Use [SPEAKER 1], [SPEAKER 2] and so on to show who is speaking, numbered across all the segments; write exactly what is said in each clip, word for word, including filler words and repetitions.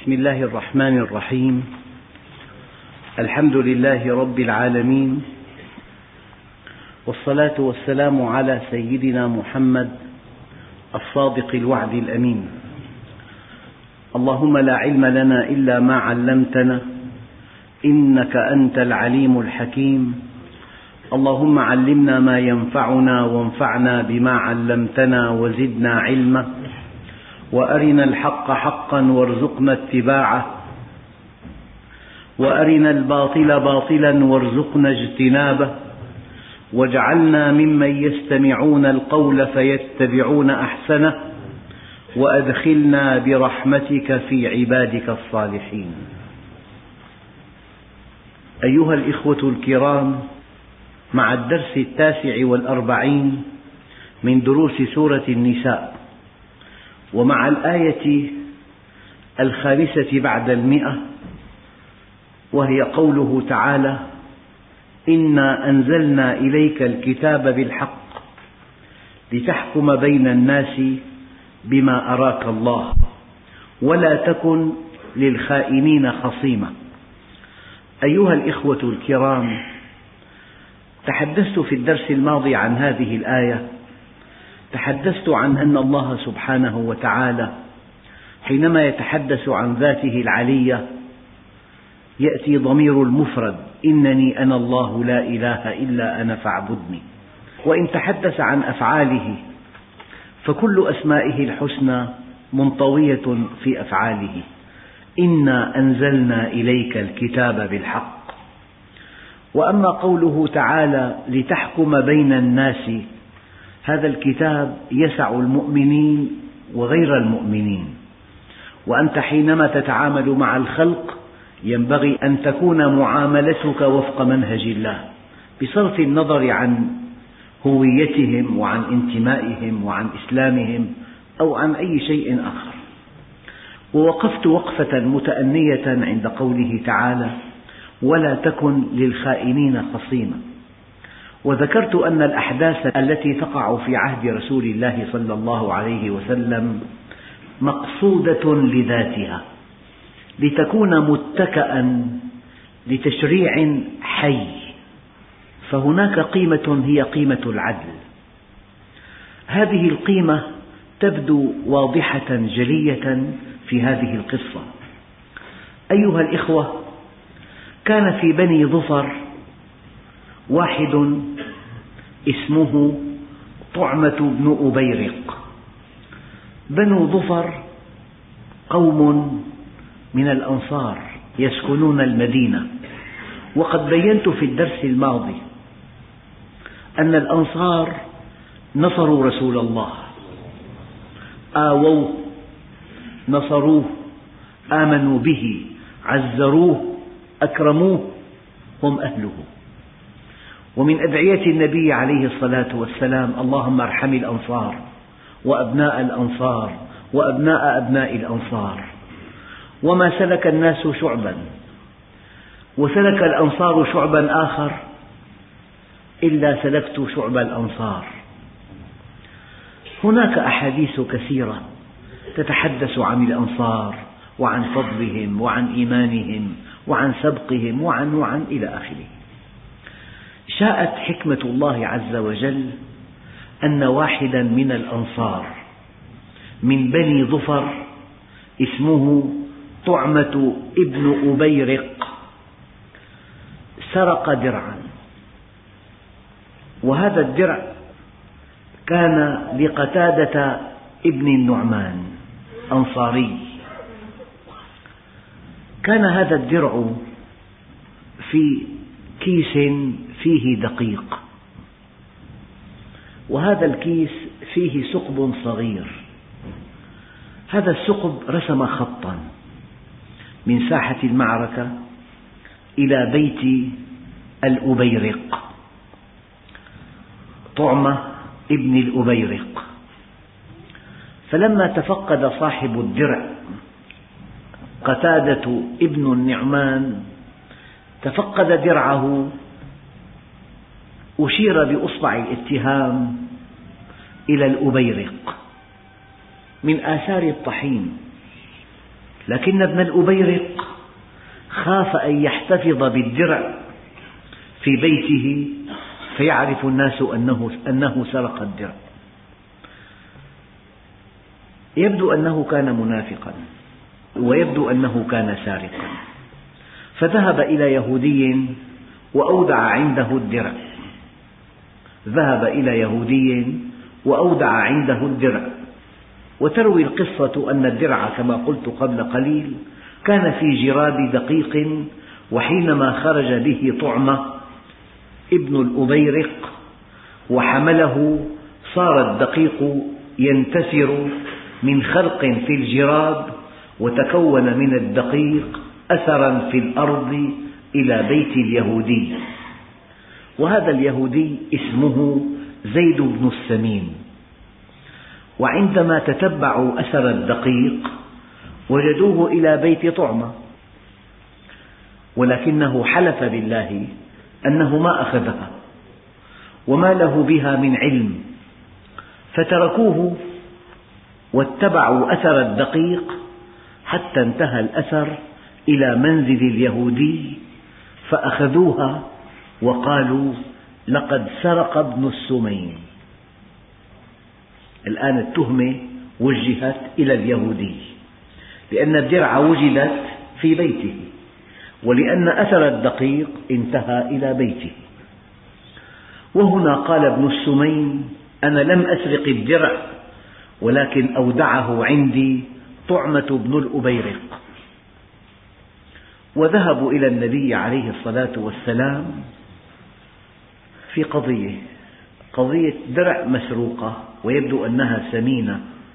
[SPEAKER 1] بسم الله الرحمن الرحيم. الحمد لله رب العالمين، والصلاة والسلام على سيدنا محمد الصادق الوعد الأمين. اللهم لا علم لنا إلا ما علمتنا، إنك أنت العليم الحكيم. اللهم علمنا ما ينفعنا وانفعنا بما علمتنا وزدنا علما، وأرنا الحق حقا وارزقنا اتباعه، وأرنا الباطل باطلا وارزقنا اجتنابه، واجعلنا ممن يستمعون القول فيتبعون أحسنه، وأدخلنا برحمتك في عبادك الصالحين. أيها الإخوة الكرام، مع الدرس التاسع والأربعين من دروس سورة النساء، ومع الآية الخامسة بعد المئة، وهي قوله تعالى: إنا أنزلنا إليك الكتاب بالحق لتحكم بين الناس بما أراك الله ولا تكن للخائنين خصيما. أيها الإخوة الكرام، تحدثت في الدرس الماضي عن هذه الآية. تحدثت عن أن الله سبحانه وتعالى حينما يتحدث عن ذاته العلية يأتي ضمير المفرد: إنني أنا الله لا إله إلا أنا فاعبدني. وإن تحدث عن أفعاله فكل أسمائه الحسنى منطوية في أفعاله. إنا أنزلنا إليك الكتاب بالحق. وأما قوله تعالى: لتحكم بين الناس، هذا الكتاب يسع المؤمنين وغير المؤمنين، وأنت حينما تتعامل مع الخلق ينبغي أن تكون معاملتك وفق منهج الله، بصرف النظر عن هويتهم وعن انتمائهم وعن إسلامهم أو عن أي شيء آخر. ووقفت وقفة متأنية عند قوله تعالى: ولا تكن للخائنين خصيما. وذكرت أن الأحداث التي تقع في عهد رسول الله صلى الله عليه وسلم مقصودة لذاتها، لتكون متكأً لتشريع حي، فهناك قيمة هي قيمة العدل. هذه القيمة تبدو واضحة جلية في هذه القصة. أيها الإخوة، كان في بني ظفر واحد اسمه طعمة بن أبيرق. بنو ظفر قوم من الأنصار يسكنون المدينة، وقد بينت في الدرس الماضي أن الأنصار نصروا رسول الله، آووه، نصروه، آمنوا به، عزروه، أكرموه، هم أهله. ومن أدعية النبي عليه الصلاة والسلام: اللهم ارحم الأنصار وأبناء الأنصار وأبناء أبناء الأنصار. وما سلك الناس شعبا وسلك الأنصار شعبا آخر إلا سلكت شعب الأنصار. هناك أحاديث كثيرة تتحدث عن الأنصار وعن فضلهم وعن إيمانهم وعن سبقهم وعن وعن إلى آخره. شاءت حكمة الله عز وجل أن واحدا من الأنصار من بني ظفر اسمه طعمة ابن أبيرق سرق درعا، وهذا الدرع كان لقتادة ابن النعمان أنصاري. كان هذا الدرع في كيس فيه دقيق، وهذا الكيس فيه ثقب صغير. هذا الثقب رسم خطا من ساحة المعركة إلى بيت الأبيرق، طعمة ابن الأبيرق. فلما تفقد صاحب الدرع قتادة ابن النعمان تفقد درعه، أشير بإصبع الاتهام إلى الأبيرق من آثار الطحين. لكن ابن الأبيرق خاف أن يحتفظ بالدرع في بيته فيعرف الناس أنه, أنه سرق الدرع. يبدو أنه كان منافقا ويبدو أنه كان سارقا، فذهب إلى يهودي وأودع عنده الدرع ذهب إلى يهودي وأودع عنده الدرع. وتروي القصة أن الدرع كما قلت قبل قليل كان في جراب دقيق، وحينما خرج به طعمة ابن الأبيرق وحمله صار الدقيق ينتثر من خرق في الجراب، وتكون من الدقيق أثرا في الأرض إلى بيت اليهودي. وهذا اليهودي اسمه زيد بن السمين. وعندما تتبعوا أثر الدقيق وجدوه إلى بيت طعمة، ولكنه حلف بالله أنه ما أخذها وما له بها من علم، فتركوه واتبعوا أثر الدقيق حتى انتهى الأثر إلى منزل اليهودي، فأخذوها وقالوا لقد سرق ابن السمين. الآن التهمة وجهت إلى اليهودي، لأن الدرع وجدت في بيته، ولأن أثر الدقيق انتهى إلى بيته. وهنا قال ابن السمين: أنا لم أسرق الدرع، ولكن أودعه عندي طعمة بن الأبيرق. وذهبوا إلى النبي عليه الصلاة والسلام في قضية قضية درع مسروقة ويبدو أنها ثمينة،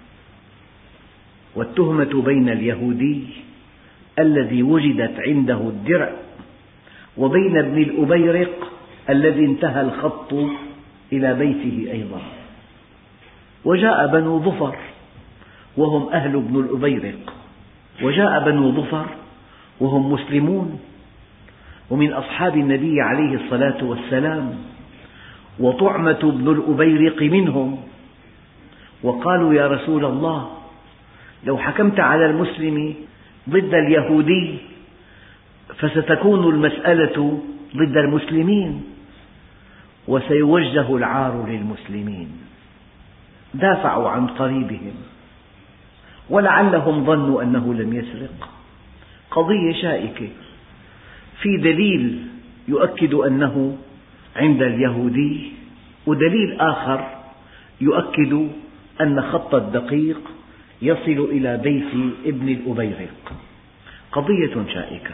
[SPEAKER 1] والتهمة بين اليهودي الذي وجدت عنده الدرع وبين ابن الأبيرق الذي انتهى الخط إلى بيته أيضا. وجاء بنو ظفر وهم أهل ابن الأبيرق، وجاء بنو ظفر وهم مسلمون ومن أصحاب النبي عليه الصلاة والسلام، وطعمة بن الأبيرق منهم، وقالوا: يا رسول الله، لو حكمت على المسلم ضد اليهودي فستكون المسألة ضد المسلمين وسيوجه العار للمسلمين. دافعوا عن قريبهم ولعلهم ظنوا أنه لم يسرق. قضية شائكة، في دليل يؤكد أنه عند اليهودي، ودليل آخر يؤكد أن خط الدقيق يصل إلى بيت ابن الأبيرق. قضية شائكة.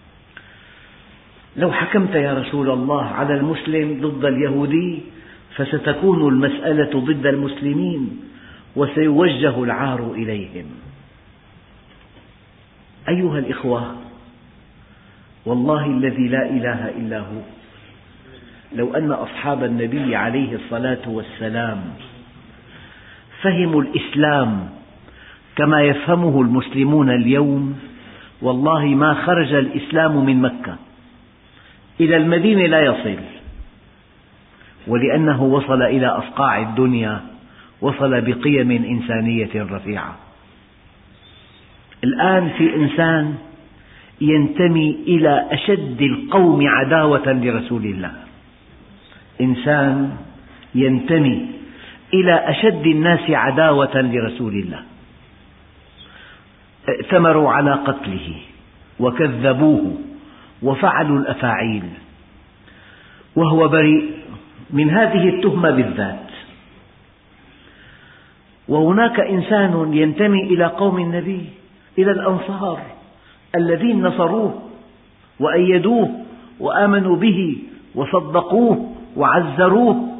[SPEAKER 1] لو حكمت يا رسول الله على المسلم ضد اليهودي فستكون المسألة ضد المسلمين وسيوجه العار إليهم. أيها الإخوة، والله الذي لا إله إلا هو، لو أن أصحاب النبي عليه الصلاة والسلام فهموا الإسلام كما يفهمه المسلمون اليوم، والله ما خرج الإسلام من مكة، إلى المدينة لا يصل، ولأنه وصل إلى أصقاع الدنيا، وصل بقيم إنسانية رفيعة. الآن في إنسان ينتمي إلى أشد القوم عداوة لرسول الله، إنسان ينتمي إلى أشد الناس عداوة لرسول الله، ائتمروا على قتله وكذبوه وفعلوا الأفاعيل، وهو بريء من هذه التهمة بالذات. وهناك إنسان ينتمي إلى قوم النبي، إلى الأنصار الذين نصروه وأيدوه وآمنوا به وصدقوه وعزروه،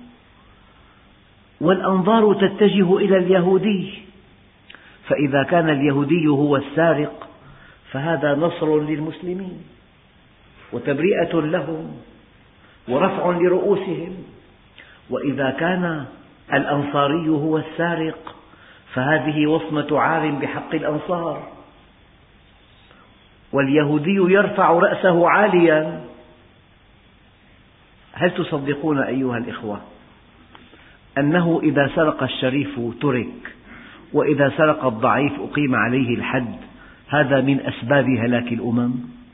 [SPEAKER 1] والأنظار تتجه إلى اليهودي. فإذا كان اليهودي هو السارق فهذا نصر للمسلمين وتبرئة لهم ورفع لرؤوسهم، وإذا كان الأنصاري هو السارق فهذه وصمة عار بحق الأنصار، واليهودي يرفع رأسه عاليا. هل تصدقون أيها الإخوة أنه إذا سرق الشريف ترك، وإذا سرق الضعيف أقيم عليه الحد، هذا من أسباب هلاك الأمم.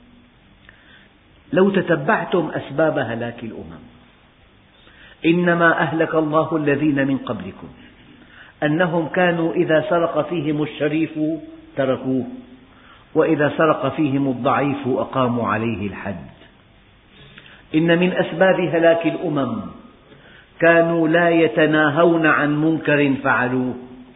[SPEAKER 1] لو تتبعتم أسباب هلاك الأمم، إنما أهلك الله الذين من قبلكم أنهم كانوا إذا سرق فيهم الشريف تركوه، وإذا سرق فيهم الضعيف أقاموا عليه الحد. إن من أسباب هلاك الأمم كانوا لا يتناهون عن منكر فعلوه.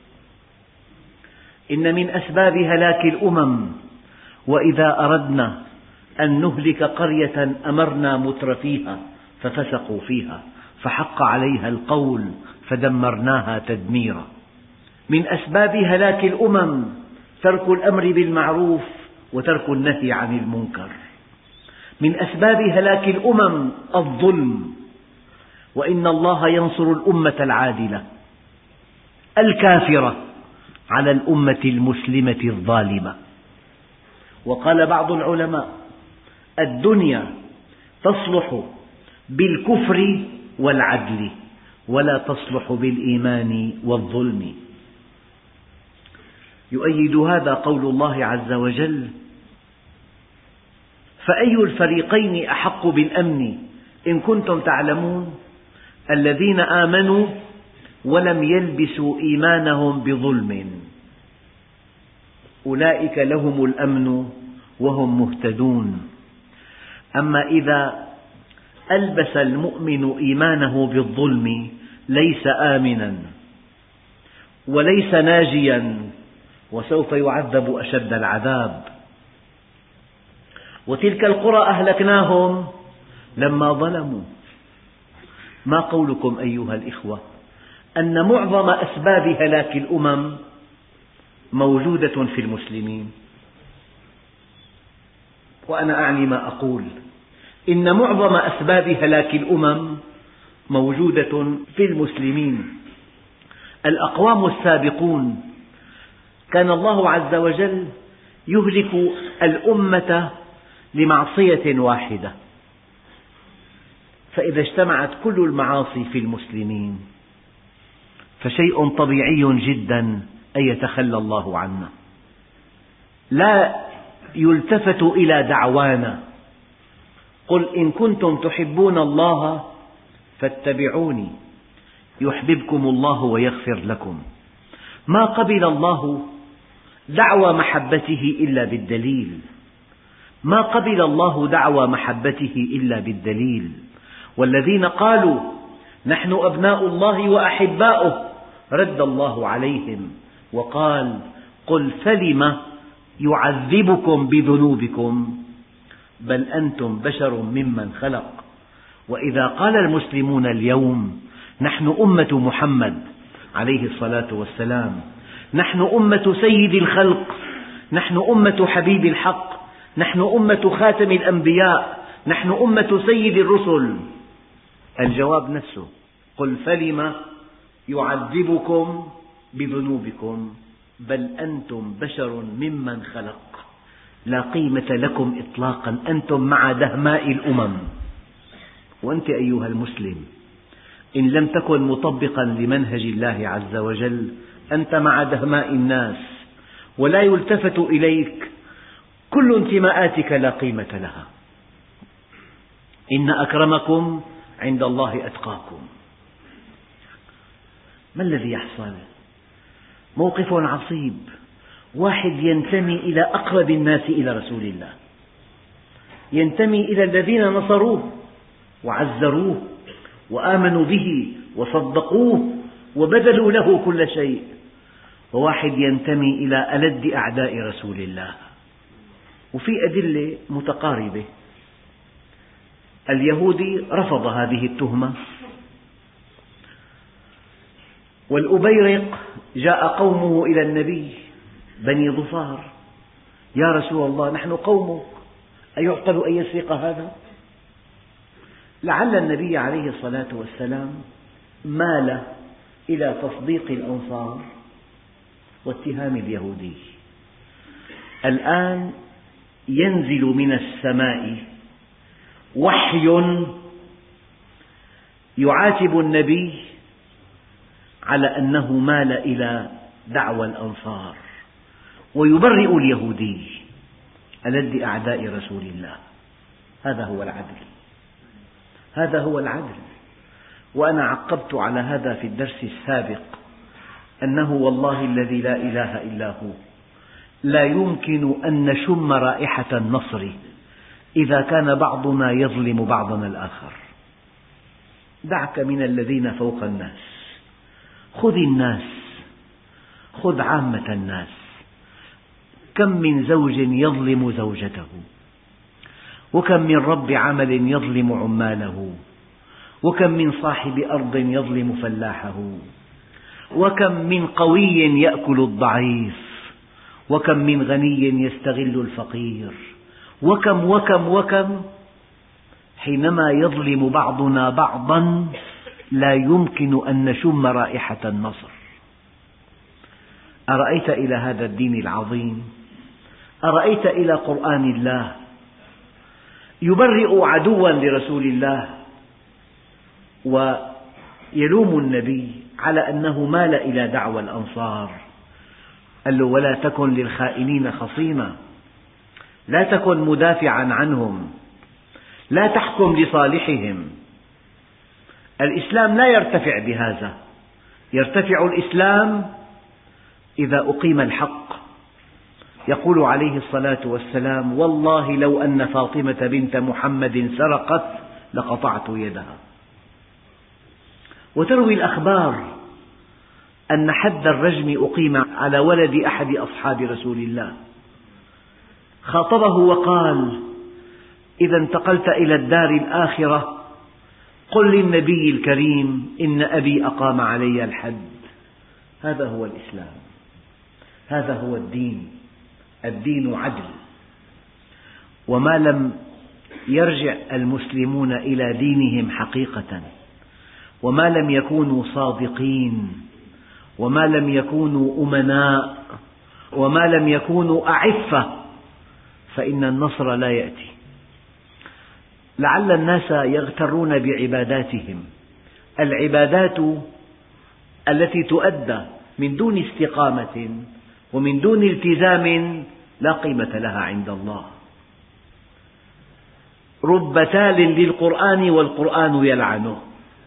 [SPEAKER 1] إن من أسباب هلاك الأمم وإذا أردنا أن نهلك قرية أمرنا مترفيها ففسقوا فيها فحق عليها القول فدمرناها تدميرا. من أسباب هلاك الأمم ترك الأمر بالمعروف وترك النهي عن المنكر. من أسباب هلاك الأمم الظلم، وإن الله ينصر الأمة العادلة الكافرة على الأمة المسلمة الظالمة. وقال بعض العلماء: الدنيا تصلح بالكفر والعدل ولا تصلح بالإيمان والظلم. يؤيد هذا قول الله عز وجل: فأي الفريقين أحق بالأمن إن كنتم تعلمون الذين آمنوا ولم يلبسوا إيمانهم بظلم أولئك لهم الأمن وهم مهتدون. أما إذا ألبس المؤمن إيمانه بالظلم ليس آمنا وليس ناجيا، وسوف يعذب أشد العذاب. وتلك القرى أهلكناهم لما ظلموا. ما قولكم أيها الإخوة أن معظم أسباب هلاك الأمم موجودة في المسلمين؟ وأنا أعني ما أقول، إن معظم أسباب هلاك الأمم موجودة في المسلمين. الأقوام السابقون كان الله عز وجل يهلك الأمة لمعصية واحدة، فإذا اجتمعت كل المعاصي في المسلمين فشيء طبيعي جدا أن يتخلى الله عنا. لا يلتفت إلى دعوانا: قل إن كنتم تحبون الله فاتبعوني يحببكم الله ويغفر لكم. ما قبل الله دعوى محبته إلا بالدليل، ما قبل الله دعوى محبته إلا بالدليل. والذين قالوا نحن أبناء الله وأحباؤه رد الله عليهم وقال: قل فلم يعذبكم بذنوبكم بل أنتم بشر ممن خلق. وإذا قال المسلمون اليوم نحن أمة محمد عليه الصلاة والسلام، نحن أمة سيد الخلق، نحن أمة حبيب الحق، نحن أمة خاتم الأنبياء، نحن أمة سيد الرسل، الجواب نفسه: قل فلم يعذبكم بذنوبكم بل أنتم بشر ممن خلق. لا قيمة لكم إطلاقا، أنتم مع دهماء الأمم. وأنت أيها المسلم إن لم تكن مطبقا لمنهج الله عز وجل أنت مع دهماء الناس، ولا يلتفت إليك، كل انتماءاتك لا قيمة لها. إن أكرمكم عند الله أتقاكم. ما الذي يحصل؟ موقف عصيب، واحد ينتمي إلى أقرب الناس إلى رسول الله، ينتمي إلى الذين نصروه وعزروه وآمنوا به وصدقوه وبذلوا له كل شيء، وواحد ينتمي إلى ألد أعداء رسول الله. وفي أدلة متقاربة. اليهودي رفض هذه التهمة، والأبيرق جاء قومه إلى النبي بني ظفار: يا رسول الله نحن قومك، أيعقل أن يسرق هذا؟ لعل النبي عليه الصلاة والسلام مال إلى تصديق الأنصار واتهام اليهودي. الآن ينزل من السماء وحي يعاتب النبي على أنه مال إلى دعوى الأنصار، ويبرئ اليهودي ألد أعداء رسول الله. هذا هو العدل، هذا هو العدل. وأنا عقبت على هذا في الدرس السابق أنه والله الذي لا إله إلا هو لا يمكن أن نشم رائحة النصر إذا كان بعضنا يظلم بعضنا الآخر. دعك من الذين فوق الناس، خذ الناس، خذ عامة الناس. كم من زوج يظلم زوجته، وكم من رب عمل يظلم عماله، وكم من صاحب أرض يظلم فلاحه، وكم من قوي يأكل الضعيف، وكم من غني يستغل الفقير، وكم وكم وكم. حينما يظلم بعضنا بعضا لا يمكن أن نشم رائحة النصر. أرأيت إلى هذا الدين العظيم، أرأيت إلى قرآن الله يبرئ عدوا لرسول الله ويلوم النبي على أنه مال إلى دعوى الأنصار. قال له: ولا تكن للخائنين خصيما، لا تكن مدافعا عنهم، لا تحكم لصالحهم. الإسلام لا يرتفع بهذا، يرتفع الإسلام إذا أقيم الحق. يقول عليه الصلاة والسلام: والله لو أن فاطمة بنت محمد سرقت لقطعت يدها. وتروي الأخبار أن حد الرجم أقيم على ولد أحد أصحاب رسول الله، خاطبه وقال: إذا انتقلت إلى الدار الآخرة قل للنبي الكريم إن أبي أقام علي الحد. هذا هو الإسلام، هذا هو الدين. الدين عدل. وما لم يرجع المسلمون إلى دينهم حقيقة، وما لم يكونوا صادقين، وما لم يكونوا أمناء، وما لم يكونوا أعفة، فإن النصر لا يأتي. لعل الناس يغترون بعباداتهم. العبادات التي تؤدى من دون استقامة ومن دون التزام لا قيمة لها عند الله. رب تال للقرآن والقرآن يلعنه.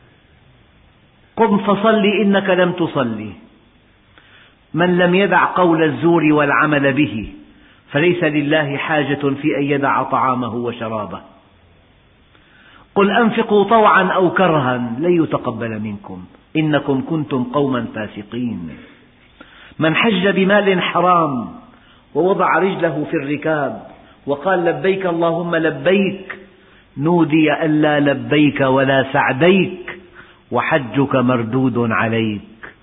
[SPEAKER 1] قم فصل إنك لم تصلي. من لم يدع قول الزور والعمل به فليس لله حاجة في أن يدع طعامه وشرابه. قل أنفقوا طوعا أو كرها لن يتقبل منكم إنكم كنتم قوما فاسقين. من حج بمال حرام ووضع رجله في الركاب وقال لبيك اللهم لبيك نودي ألا لبيك ولا سعديك وحجك مردود عليك.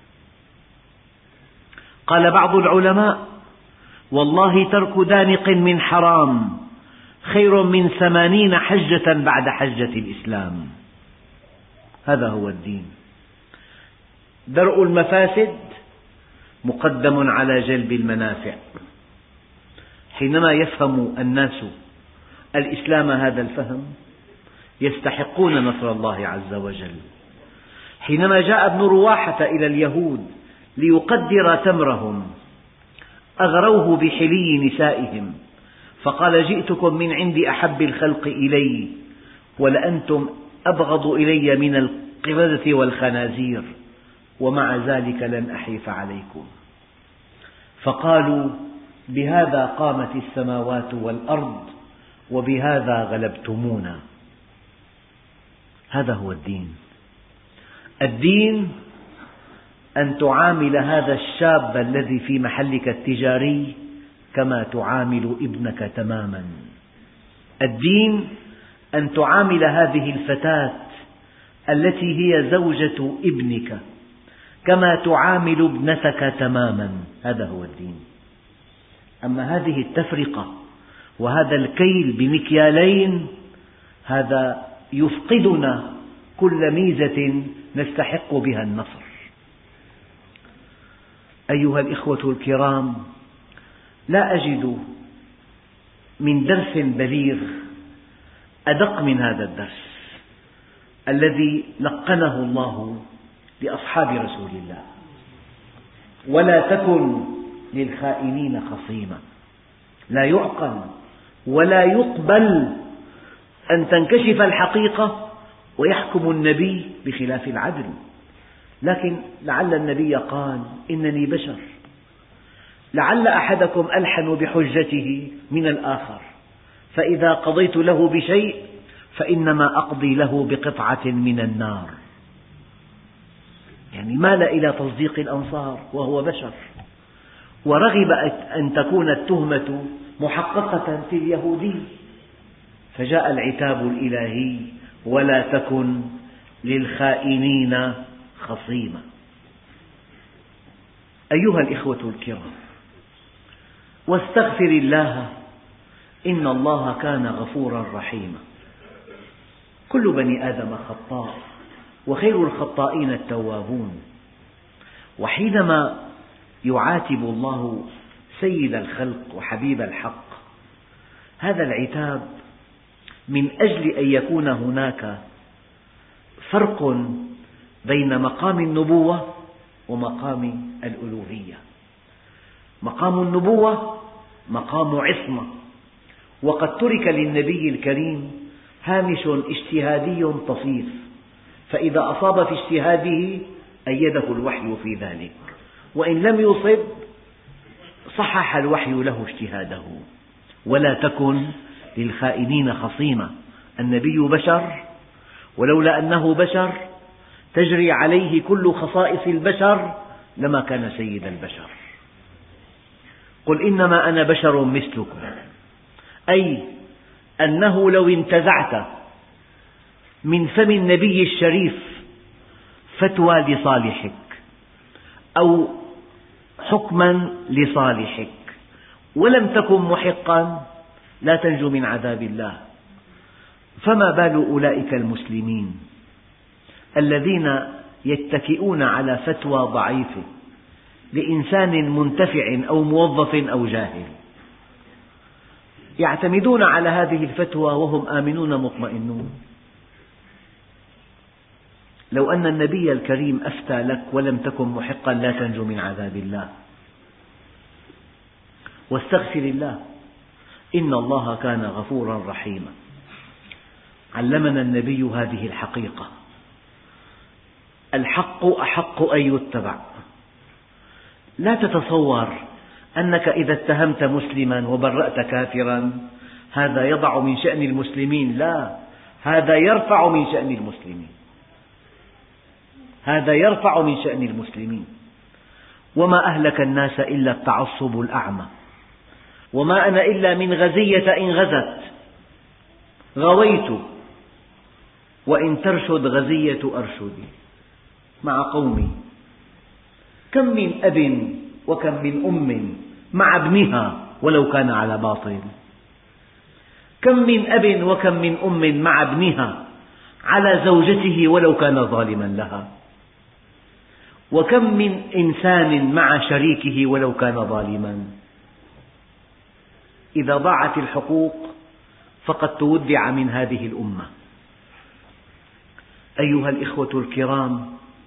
[SPEAKER 1] قال بعض العلماء: والله ترك دانق من حرام خير من ثمانين حجة بعد حجة الإسلام. هذا هو الدين. درء المفاسد مقدم على جلب المنافع. حينما يفهم الناس الإسلام هذا الفهم يستحقون نصر الله عز وجل. حينما جاء ابن رواحة إلى اليهود ليقدر تمرهم أغروه بحلي نسائهم فقال: جئتكم من عند أحب الخلق إلي ولأنتم أبغض إلي من القردة والخنازير ومع ذلك لن أحيف عليكم. فقالوا: بهذا قامت السماوات والأرض وبهذا غلبتمونا. هذا هو الدين. الدين أن تعامل هذا الشاب الذي في محلك التجاري كما تعامل ابنك تماما. الدين أن تعامل هذه الفتاة التي هي زوجة ابنك كما تعامل ابنتك تماما. هذا هو الدين. أما هذه التفرقة وهذا الكيل بمكيالين هذا يفقدنا كل ميزة نستحق بها النصر. أيها الإخوة الكرام، لا أجد من درس بليغ أدق من هذا الدرس الذي لقنه الله لأصحاب رسول الله. ولا تكن للخائنين خصيما. لا يعقل ولا يقبل أن تنكشف الحقيقة ويحكم النبي بخلاف العدل، لكن لعل النبي قال: إنني بشر، لعل أحدكم ألحن بحجته من الآخر، فإذا قضيت له بشيء فإنما أقضي له بقطعة من النار. يعني مال إلى تصديق الأنصار وهو بشر، ورغب أن تكون التهمة محققة في اليهودي، فجاء العتاب الإلهي: ولا تكن للخائنين خصيما. أيها الإخوة الكرام، واستغفر الله إن الله كان غفورا رحيما. كل بني آدم خطاء، وخير الخطائين التوابون. وحينما يعاتب الله سيد الخلق وحبيب الحق، هذا العتاب من أجل أن يكون هناك فرق بين مقام النبوة ومقام الألوهية. مقام النبوة مقام عصمة، وقد ترك للنبي الكريم هامش اجتهادي طفيف، فإذا أصاب في اجتهاده أيده الوحي في ذلك، وإن لم يصب صحح الوحي له اجتهاده. ولا تكن للخائنين خصيما. النبي بشر، ولولا أنه بشر تجري عليه كل خصائص البشر لما كان سيد البشر. قل إنما أنا بشر مثلكم، أي أنه لو انتزعت من فم النبي الشريف فتوى لصالحك أو حكما لصالحك ولم تكن محقا لا تنجو من عذاب الله. فما بال أولئك المسلمين الذين يتكئون على فتوى ضعيفة لإنسان منتفع أو موظف أو جاهل، يعتمدون على هذه الفتوى وهم آمنون مطمئنون. لو أن النبي الكريم أفتى لك ولم تكن محقا لا تنجو من عذاب الله. واستغفر الله إن الله كان غفورا رحيما. علمنا النبي هذه الحقيقة: الحق أحق أن يتبع. لا تتصور أنك إذا اتهمت مسلما وبرأت كافرا هذا يضع من شأن المسلمين، لا، هذا يرفع من شأن المسلمين، هذا يرفع من شأن المسلمين. وما أهلك الناس إلا التعصب الأعمى، وما أنا إلا من غزية إن غزت غويت، وإن ترشد غزية أرشدي مع قومي. كم من أب وكم من أم مع ابنها ولو كان على باطل، كم من أب وكم من أم مع ابنها على زوجته ولو كان ظالما لها، وكم من إنسان مع شريكه ولو كان ظالما. إذا ضاعت الحقوق فقد تودع من هذه الأمة. أيها الإخوة الكرام،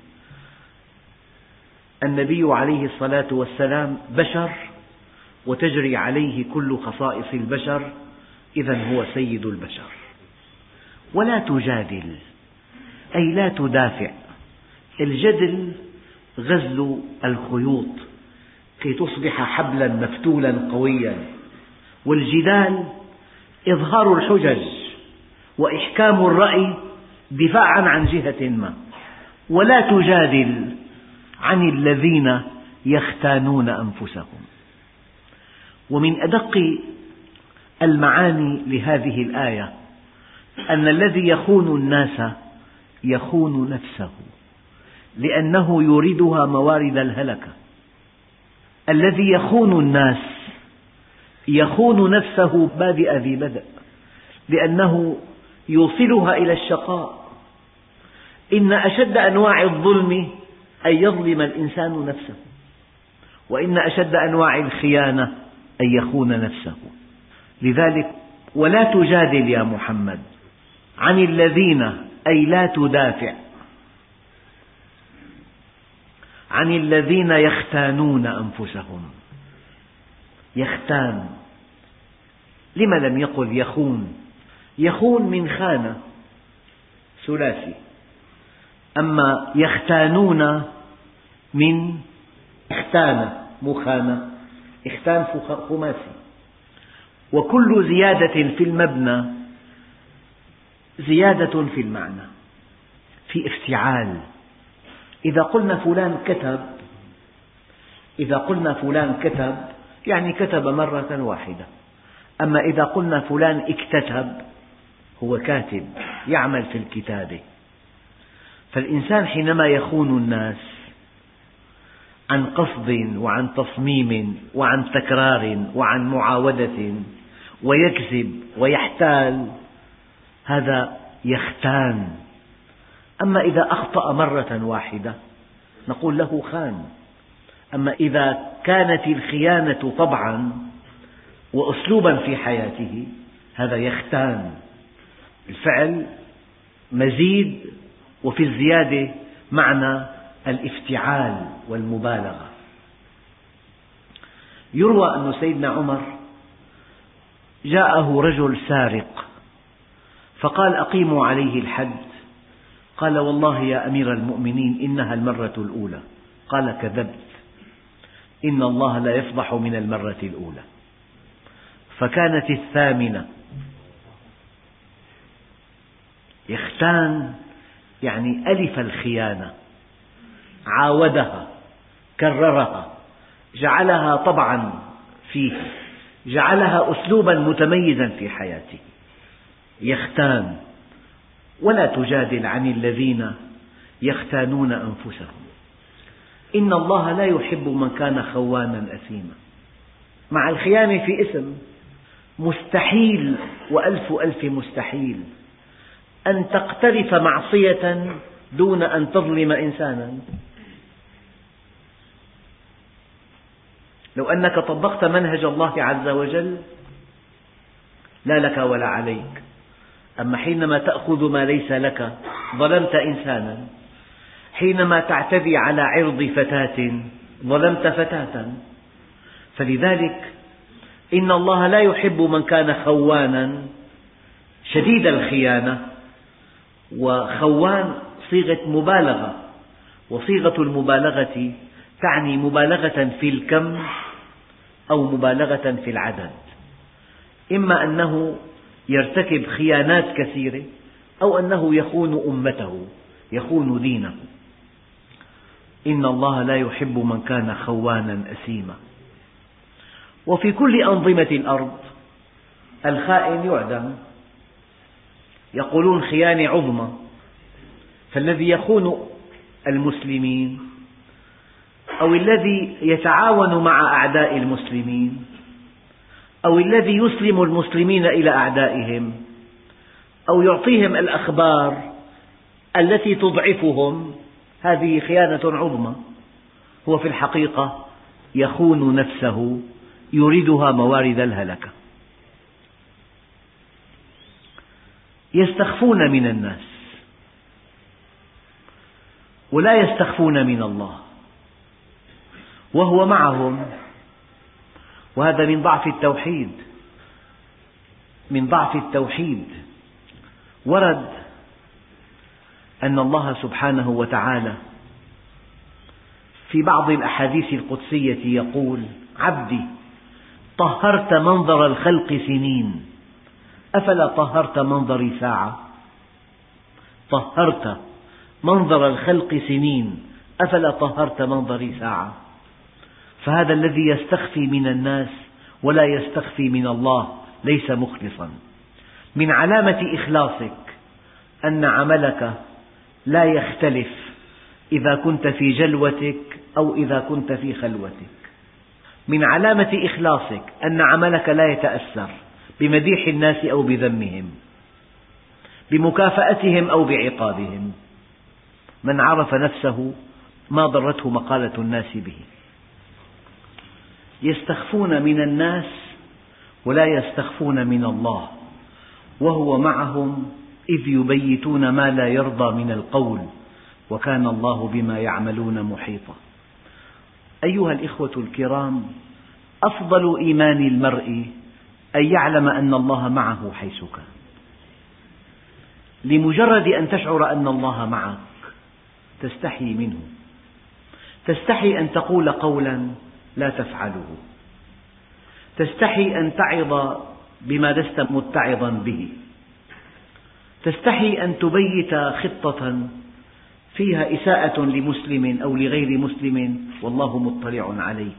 [SPEAKER 1] النبي عليه الصلاة والسلام بشر وتجري عليه كل خصائص البشر، إذن هو سيد البشر. ولا تجادل أي لا تدافع. الجدل غزل الخيوط كي تصبح حبلا مفتولا قويا، والجدال إظهار الحجج وإحكام الرأي دفاعا عن جهة ما. ولا تجادل عن الذين يختانون أنفسهم. ومن أدق المعاني لهذه الآية أن الذي يخون الناس يخون نفسه، لأنه يوردها موارد الهلكة. الذي يخون الناس يخون نفسه بادئ ذي بدء، لأنه يوصلها إلى الشقاء. إن أشد أنواع الظلم أن يظلم الإنسان نفسه، وإن أشد أنواع الخيانة أن يخون نفسه. لذلك ولا تجادل يا محمد عن الذين، أي لا تدافع عن الذين يختانون أنفسهم. يختان. لم لم يقل يخون؟ يخون من خان ثلاثي، أما يختانون من اختان مخانة، اختان خماسي. وكل زيادة في المبنى زيادة في المعنى، في افتعال. إذا قلنا فلان كتب، إذا قلنا فلان كتب يعني كتب مرة واحدة. أما إذا قلنا فلان اكتتب، هو كاتب يعمل في الكتابة. فالإنسان حينما يخون الناس عن قصد وعن تصميم وعن تكرار وعن معاودة ويكذب ويحتال، هذا يختان. أما إذا أخطأ مرة واحدة نقول له خان. أما إذا كانت الخيانة طبعا وأسلوبا في حياته، هذا يختان. الفعل مزيد، وفي الزيادة معنى الافتعال والمبالغة. يروى أن سيدنا عمر جاءه رجل سارق فقال: أقيموا عليه الحد. قال: والله يا أمير المؤمنين إنها المرة الأولى. قال: كذبت، إن الله لا يفضح من المرة الأولى. فكانت الثامنة. يختان يعني ألف الخيانة، عاودها، كررها، جعلها طبعا فيه، جعلها أسلوبا متميزا في حياته. يختان. ولا تجادل عن الذين يختانون أنفسهم، إن الله لا يحب من كان خوانا أثيما. مع الخيانة في اسم. مستحيل وألف ألف مستحيل أن تقترف معصية دون أن تظلم إنسانا. لو أنك طبقت منهج الله عز وجل لا لك ولا عليك. أما حينما تأخذ ما ليس لك ظلمت إنسانا، حينما تعتدي على عرض فتاة ظلمت فتاة. فلذلك إن الله لا يحب من كان خوانا شديد الخيانة. وخوان صيغة مبالغة، وصيغة المبالغة تعني مبالغة في الكم أو مبالغة في العدد. إما أنه يرتكب خيانات كثيرة، أو أنه يخون أمته، يخون دينه. إن الله لا يحب من كان خوانا أثيما. وفي كل أنظمة الأرض الخائن يعدم. يقولون خيانة عظمى. فالذي يخون المسلمين أو الذي يتعاون مع أعداء المسلمين أو الذي يسلم المسلمين إلى أعدائهم أو يعطيهم الأخبار التي تضعفهم، هذه خيانة عظمى. هو في الحقيقة يخون نفسه، يريدها موارد الهلكة. يستخفون من الناس ولا يستخفون من الله وهو معهم. وهذا من ضعف التوحيد، من ضعف التوحيد. ورد أن الله سبحانه وتعالى في بعض الأحاديث القدسية يقول: عبدي طهرت منظر الخلق سنين أفلا طهرت منظري ساعة. طهرت منظر الخلق سنين أفلا طهرت منظري ساعة. فهذا الذي يستخفي من الناس ولا يستخفي من الله ليس مخلصا. من علامة إخلاصك أن عملك لا يختلف إذا كنت في جلوتك أو إذا كنت في خلوتك. من علامة إخلاصك أن عملك لا يتأثر بمديح الناس أو بذمهم، بمكافأتهم أو بعقابهم. من عرف نفسه ما ضرته مقالة الناس به. يستخفون من الناس ولا يستخفون من الله، وهو معهم إذ يبيتون ما لا يرضى من القول، وكان الله بما يعملون محيطا. أيها الإخوة الكرام، أفضل إيمان المرء أن يعلم أن الله معه حيث كان. لمجرد أن تشعر أن الله معك تستحي منه، تستحي أن تقول قولا لا تفعله، تستحي أن تعظ بما لست متعظا به، تستحي أن تبيت خطة فيها إساءة لمسلم أو لغير مسلم والله مطلع عليك.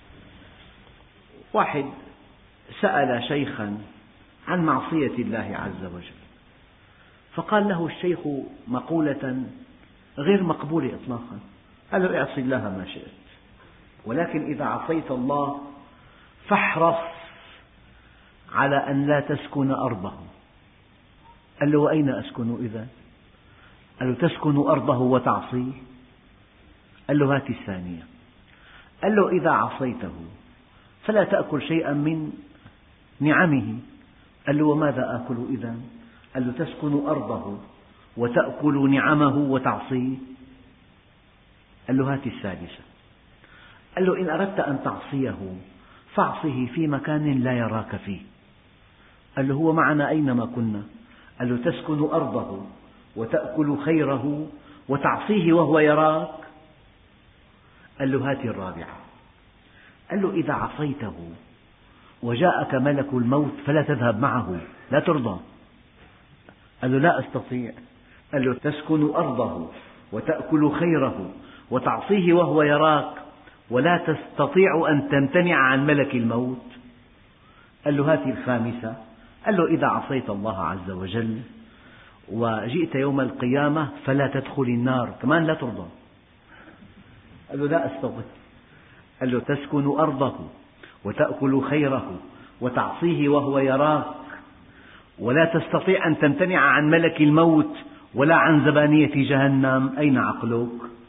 [SPEAKER 1] واحد سأل شيخا عن معصية الله عز وجل، فقال له الشيخ مقولة غير مقبولة إطلاقا، قال له اعص الله ما شئت، ولكن إذا عصيت الله فاحرص على أن لا تسكن أرضه. قال له وأين أسكن إذن؟ قال له تسكن أرضه وتعصيه؟ قال له هات الثانية. قال له إذا عصيته فلا تأكل شيئا من نعمه. قال له وماذا آكل إذن؟ قال له تسكن أرضه وتأكل نعمه وتعصيه؟ قال له هات الثالثة. قال له إن أردت أن تعصيه فاعصه في مكان لا يراك فيه. قال له هو معنا أينما كنا. قال له تسكن أرضه وتأكل خيره وتعصيه وهو يراك؟ قال له هات الرابعة. قال له إذا عصيته وجاءك ملك الموت فلا تذهب معه، لا ترضى. قال له لا أستطيع. قال له تسكن أرضه وتأكل خيره وتعصيه وهو يراك ولا تستطيع أن تمتنع عن ملك الموت. قال له هات الخامسة. قال له إذا عصيت الله عز وجل وجئت يوم القيامة فلا تدخل النار، كمان لا ترضى. قال له لا أستطيع. قال له تسكن أرضه وتأكل خيره وتعصيه وهو يراك ولا تستطيع أن تمتنع عن ملك الموت ولا عن زبانية جهنم، أين عقلك؟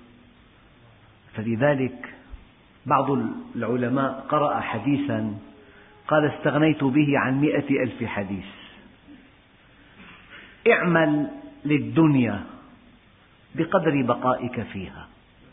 [SPEAKER 1] فلذلك بعض العلماء قرأ حديثا قال استغنيت به عن مئة ألف حديث. اعمل للدنيا بقدر بقائك فيها،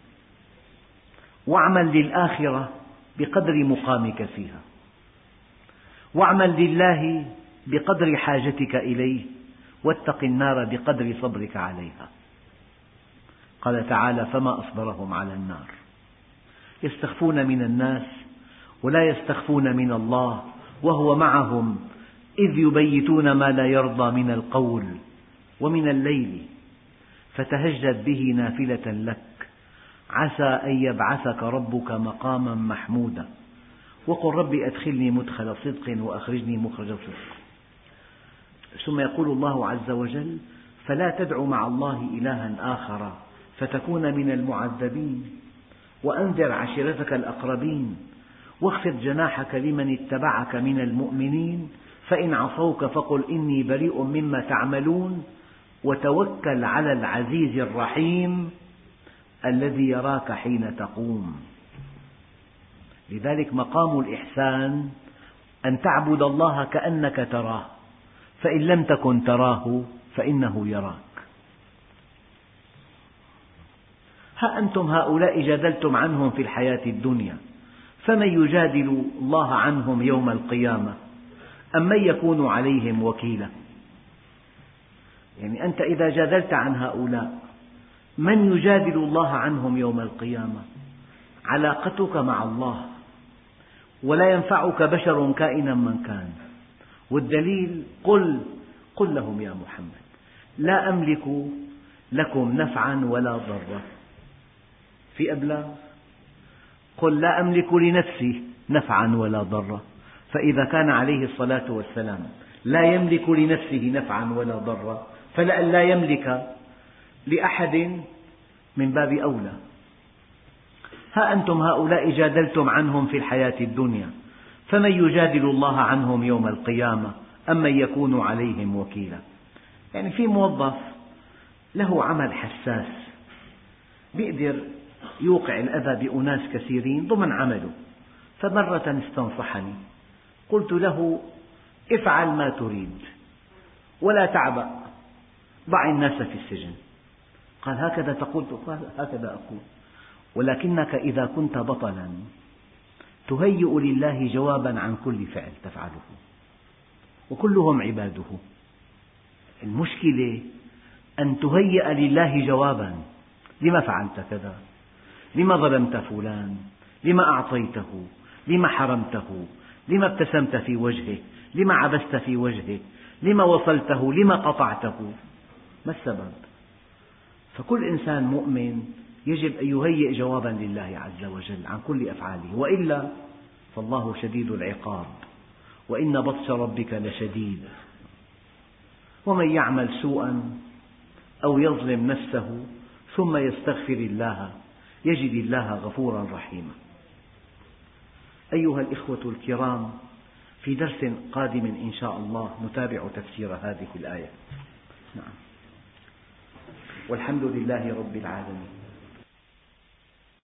[SPEAKER 1] واعمل للآخرة بقدر مقامك فيها، واعمل لله بقدر حاجتك إليه، واتق النار بقدر صبرك عليها. قال تعالى فما أصبرهم على النار يستخفون من الناس ولا يستخفون من الله وهو معهم إذ يبيتون ما لا يرضى من القول ومن الليل فتهجد به نافلة لك عسى أن يبعثك ربك مقاما محمودا وقل رب أدخلني مدخل صدق وأخرجني مخرج صدق. ثم يقول الله عز وجل فلا تدع مع الله إلها آخر فتكون من المعذبين وأنذر عشيرتك الأقربين واخفض جناحك لمن اتبعك من المؤمنين فإن عصوك فقل إني بريء مما تعملون وتوكل على العزيز الرحيم الذي يراك حين تقوم. لذلك مقام الإحسان أن تعبد الله كأنك تراه، فإن لم تكن تراه فإنه يراك. ها أنتم هؤلاء جادلتم عنهم في الحياة الدنيا، فمن يجادل الله عنهم يوم القيامة أم من يكون عليهم وكيلا؟ يعني أنت إذا جادلت عن هؤلاء من يجادل الله عنهم يوم القيامة؟ علاقتك مع الله، ولا ينفعك بشر كائنا من كان. والدليل قل قل لهم يا محمد لا أملك لكم نفعا ولا ضرا. في أبلاغ؟ قل لا أملك لنفسي نفعا ولا ضرا. فإذا كان عليه الصلاة والسلام لا يملك لنفسه نفعا ولا ضرا فلأن لا يملك لأحد من باب أولى. ها أنتم هؤلاء جادلتم عنهم في الحياة الدنيا، فمن يجادل الله عنهم يوم القيامة أم من يكون عليهم وكيلا؟ يعني في موظف له عمل حساس يقدر يوقع الأذى بأناس كثيرين ضمن عمله، فمرة استنصحني قلت له افعل ما تريد ولا تعبأ، ضع الناس في السجن. قال هكذا تقول؟ قال هكذا أقول، ولكنك إذا كنت بطلا تهيئ لله جوابا عن كل فعل تفعله، وكلهم عباده. المشكلة أن تهيئ لله جوابا: لما فعلت كذا؟ لما ظلمت فلان؟ لما أعطيته؟ لما حرمته؟ لما ابتسمت في وجهه؟ لما عبست في وجهه؟ لما وصلته؟ لما قطعته؟ ما السبب؟ فكل إنسان مؤمن يجب أن يهيئ جوابا لله عز وجل عن كل أفعاله، وإلا فالله شديد العقاب، وإن بطش ربك لشديد. ومن يعمل سوءا أو يظلم نفسه ثم يستغفر الله يجد الله غفورا رحيما. أيها الإخوة الكرام، في درس قادم إن شاء الله نتابع تفسير هذه الآية. نعم. والحمد لله رب العالمين.